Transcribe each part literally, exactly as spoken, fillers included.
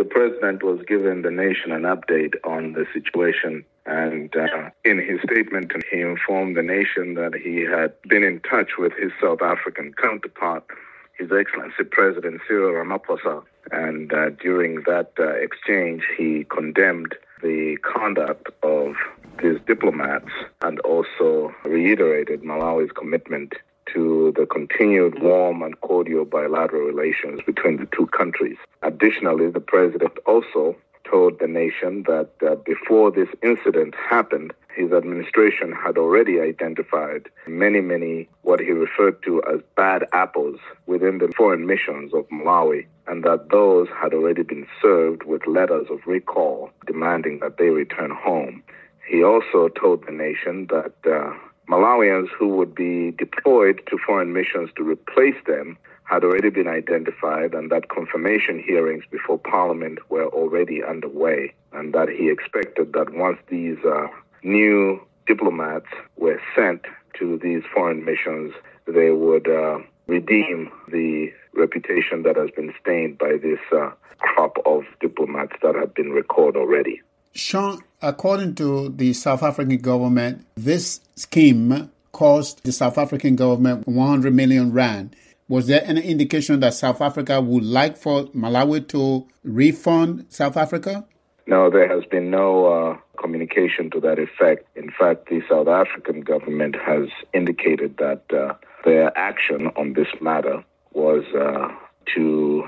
president was giving the nation an update on the situation. And uh, in his statement, he informed the nation that he had been in touch with his South African counterpart, His Excellency President Cyril Ramaphosa. And uh, during that uh, exchange, he condemned the conduct of these diplomats and also reiterated Malawi's commitment to the continued warm and cordial bilateral relations between the two countries. Additionally, the president also told the nation that uh, before this incident happened, his administration had already identified many, many what he referred to as bad apples within the foreign missions of Malawi, and that those had already been served with letters of recall demanding that they return home. He also told the nation that uh, Malawians who would be deployed to foreign missions to replace them had already been identified, and that confirmation hearings before Parliament were already underway, and that he expected that once these uh, new diplomats were sent to these foreign missions, they would uh, redeem the reputation that has been stained by this uh, crop of diplomats that have been recalled already. Sean, according to the South African government, this scheme cost the South African government one hundred million rand. Was there any indication that South Africa would like for Malawi to refund South Africa? No, there has been no uh, communication to that effect. In fact, the South African government has indicated that uh, their action on this matter was uh, to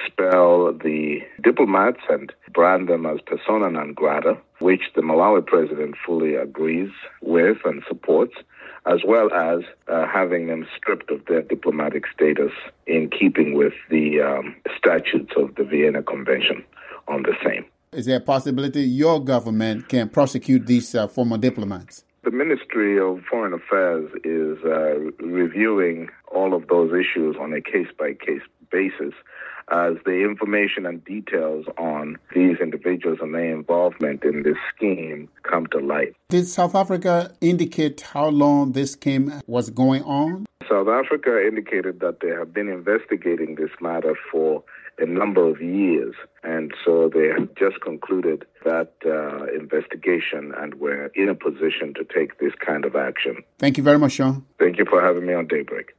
expel the diplomats and brand them as persona non grata, which the Malawi president fully agrees with and supports, as well as uh, having them stripped of their diplomatic status in keeping with the um, statutes of the Vienna Convention on the same. Is there a possibility your government can prosecute these uh, former diplomats? The Ministry of Foreign Affairs is uh, reviewing all of those issues on a case-by-case basis as the information and details on these individuals and their involvement in this scheme come to light. Did South Africa indicate how long this scheme was going on? South Africa indicated that they have been investigating this matter for a number of years, and so they have just concluded that uh, investigation and were in a position to take this kind of action. Thank you very much, Sean. Thank you for having me on Daybreak.